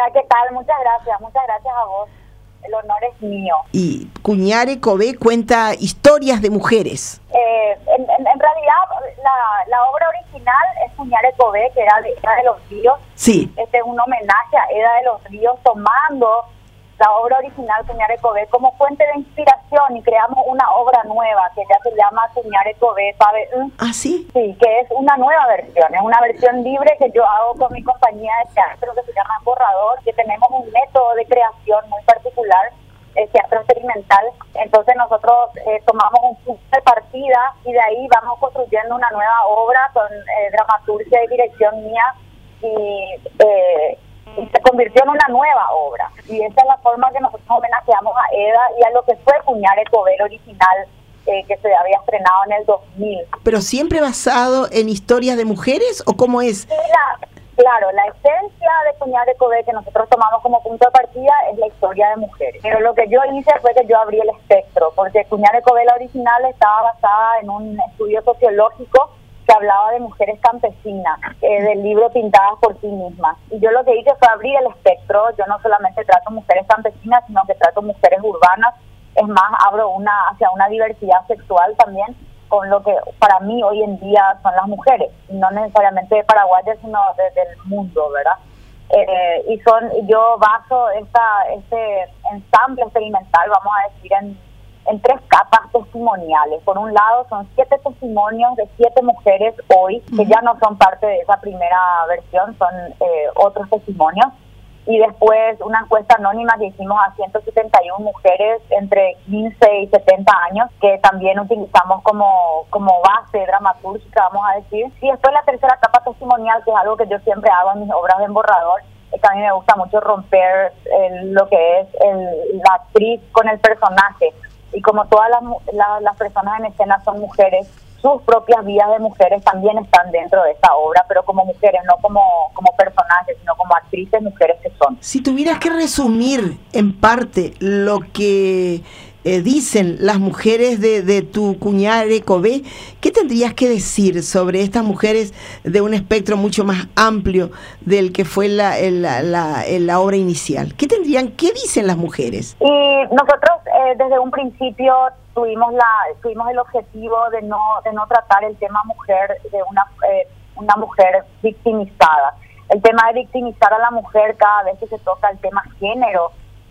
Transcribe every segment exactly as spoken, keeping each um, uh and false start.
Hola, ¿qué tal? Muchas gracias, muchas gracias a vos. El honor es mío. Y Cuñare Cové cuenta historias de mujeres. Eh, en, en, en realidad, la, la obra original es Cuñare Cové, que era de Eda de los Ríos. Sí. Este es un homenaje a Eda de los Ríos, tomando la obra original Cuñare Cové como fuente de inspiración, y creamos una obra nueva que ya se llama Cuñare Cové, ¿sabe? ¿Ah, sí? Sí, que es una nueva versión, es una versión libre que yo hago con mi compañía de teatro que se llama Borrador, que tenemos un método de creación muy particular, el teatro experimental. Entonces nosotros eh, tomamos un punto de partida y de ahí vamos construyendo una nueva obra con eh, dramaturgia y dirección mía, y eh, y se convirtió en una nueva obra, y esa es la forma que nosotros homenajeamos a Eda y a lo que fue Cuñare Cové original, eh, que se había estrenado en el dos mil. ¿Pero siempre basado en historias de mujeres o cómo es? Sí, la, claro, la esencia de Cuñare Cové que nosotros tomamos como punto de partida es la historia de mujeres, pero lo que yo hice fue que yo abrí el espectro, porque Cuñare Cové la original estaba basada en un estudio sociológico que hablaba de mujeres campesinas, eh, del libro Pintadas por ti mismas. Y yo lo que hice fue abrir el espectro. Yo no solamente trato mujeres campesinas, sino que trato mujeres urbanas. Es más, abro una hacia una diversidad sexual también, con lo que para mí hoy en día son las mujeres, no necesariamente de paraguayas, sino de, del mundo, ¿verdad? Eh, y son yo baso esta este ensamble experimental, vamos a decir, en en tres capas testimoniales. Por un lado, son siete testimonios de siete mujeres hoy, que ya no son parte de esa primera versión, son eh, otros testimonios. Y después una encuesta anónima que hicimos a ciento setenta y una mujeres entre quince y setenta años, que también utilizamos como, como base dramatúrgica, vamos a decir. Y después la tercera capa testimonial, que es algo que yo siempre hago en mis obras de Borrador, es que a mí me gusta mucho romper el, lo que es el, la actriz con el personaje. Y como todas las, las, las personas en escena son mujeres, sus propias vidas de mujeres también están dentro de esta obra, pero como mujeres, no como, como personajes, sino como actrices, mujeres que son. Si tuvieras que resumir en parte lo que eh, dicen las mujeres de, de tu Cuñare Cové, ¿qué tendrías que decir sobre estas mujeres de un espectro mucho más amplio del que fue la, la, la, la obra inicial? ¿Qué tendrían, qué dicen las mujeres? Y nosotros eh, desde un principio tuvimos la tuvimos el objetivo de no de no tratar el tema mujer de una eh, una mujer victimizada. El tema de victimizar a la mujer cada vez que se toca el tema género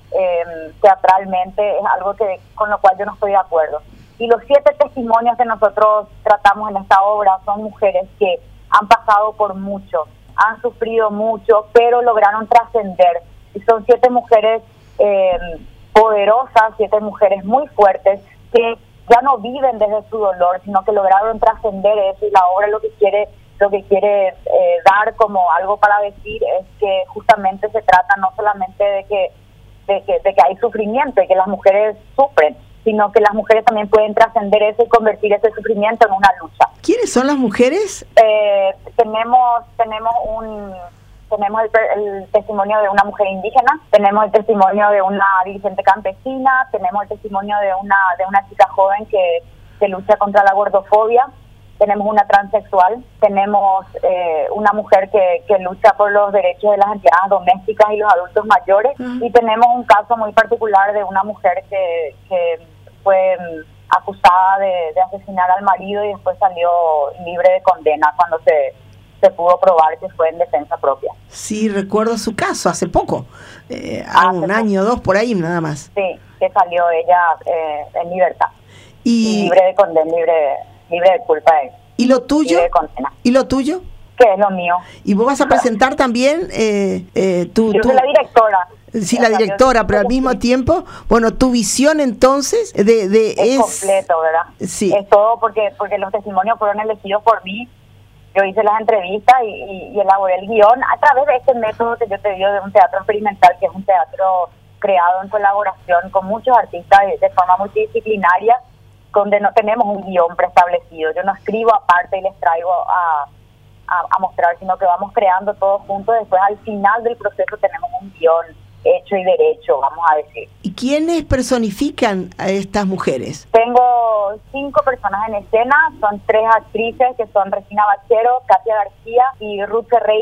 eh, teatralmente es algo que con lo cual yo no estoy de acuerdo. Y los siete testimonios que nosotros tratamos en esta obra son mujeres que han pasado por mucho, han sufrido mucho, pero lograron trascender. Y son siete mujeres eh, poderosas, siete mujeres muy fuertes, que ya no viven desde su dolor, sino que lograron trascender eso, y la obra lo que quiere lo que quiere eh, dar como algo para decir es que justamente se trata no solamente de que, de que de que hay sufrimiento y que las mujeres sufren, sino que las mujeres también pueden trascender eso y convertir ese sufrimiento en una lucha. ¿Quiénes son las mujeres? Eh, tenemos tenemos un tenemos el, el testimonio de una mujer indígena, tenemos el testimonio de una dirigente campesina, tenemos el testimonio de una de una chica joven que, que lucha contra la gordofobia, tenemos una transexual, tenemos eh, una mujer que, que lucha por los derechos de las empleadas domésticas y los adultos mayores, uh-huh. Y tenemos un caso muy particular de una mujer que, que fue acusada de, de asesinar al marido y después salió libre de condena cuando se se pudo probar que fue en defensa propia. Sí, recuerdo su caso hace poco, eh, hace un poco. año o dos por ahí nada más. Sí, que salió ella eh, en libertad, y, y libre de condena, libre, libre de culpa de, ¿y lo tuyo? Libre de condena. ¿Y lo tuyo? Que es lo mío. ¿Y vos vas a presentar también eh, eh, tu... Yo tu... soy la directora. Sí, la directora, pero al mismo tiempo, bueno, tu visión entonces de... de es, es completo, ¿verdad? Sí. Es todo porque porque los testimonios fueron elegidos por mí. Yo hice las entrevistas y, y, y elaboré el guión a través de este método que yo te digo de un teatro experimental, que es un teatro creado en colaboración con muchos artistas de, de forma multidisciplinaria, donde no tenemos un guión preestablecido. Yo no escribo aparte y les traigo a, a, a mostrar, sino que vamos creando todo juntos. Después, al final del proceso, tenemos un guión hecho y derecho, vamos a decir. ¿Y quiénes personifican a estas mujeres? Tengo cinco personas en escena, son tres actrices que son Regina Bachero, Katia García y Ruth Ferreira,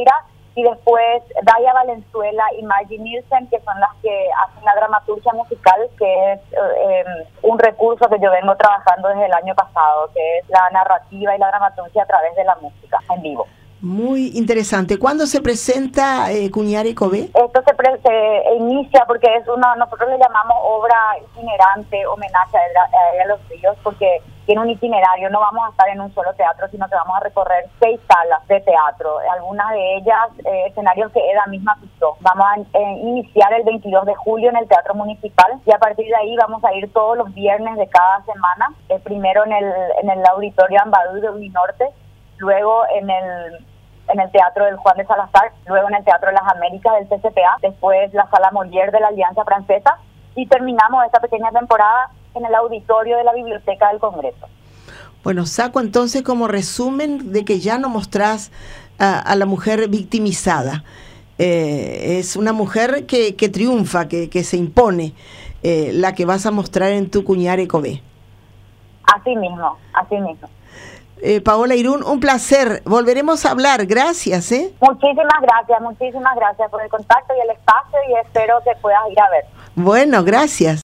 y después Daya Valenzuela y Maggie Nielsen, que son las que hacen la dramaturgia musical, que es eh, un recurso que yo vengo trabajando desde el año pasado, que es la narrativa y la dramaturgia a través de la música en vivo. Muy interesante. ¿Cuándo se presenta eh, Cuñare Cové? Esto se, pre se inicia porque es una, nosotros le llamamos obra itinerante, homenaje a, a, a los ríos, porque tiene un itinerario, no vamos a estar en un solo teatro, sino que vamos a recorrer seis salas de teatro, algunas de ellas eh, escenarios que Eda misma pisó. Vamos a eh, iniciar el veintidós de julio en el Teatro Municipal y a partir de ahí vamos a ir todos los viernes de cada semana, eh, primero en el, en el Auditorio Ambadú de Uninorte, luego en el en el Teatro del Juan de Salazar, luego en el Teatro de las Américas del C C P A, después la Sala Molière de la Alianza Francesa y terminamos esta pequeña temporada en el auditorio de la Biblioteca del Congreso. Bueno, saco entonces como resumen de que ya no mostrás a, a la mujer victimizada. Eh, es una mujer que, que triunfa, que, que se impone, eh, la que vas a mostrar en tu Cuñare Cové. Así mismo, así mismo. Eh, Paola Irún, un placer. Volveremos a hablar. Gracias. ¿eh? Muchísimas gracias, muchísimas gracias por el contacto y el espacio y espero que puedas ir a ver. Bueno, gracias.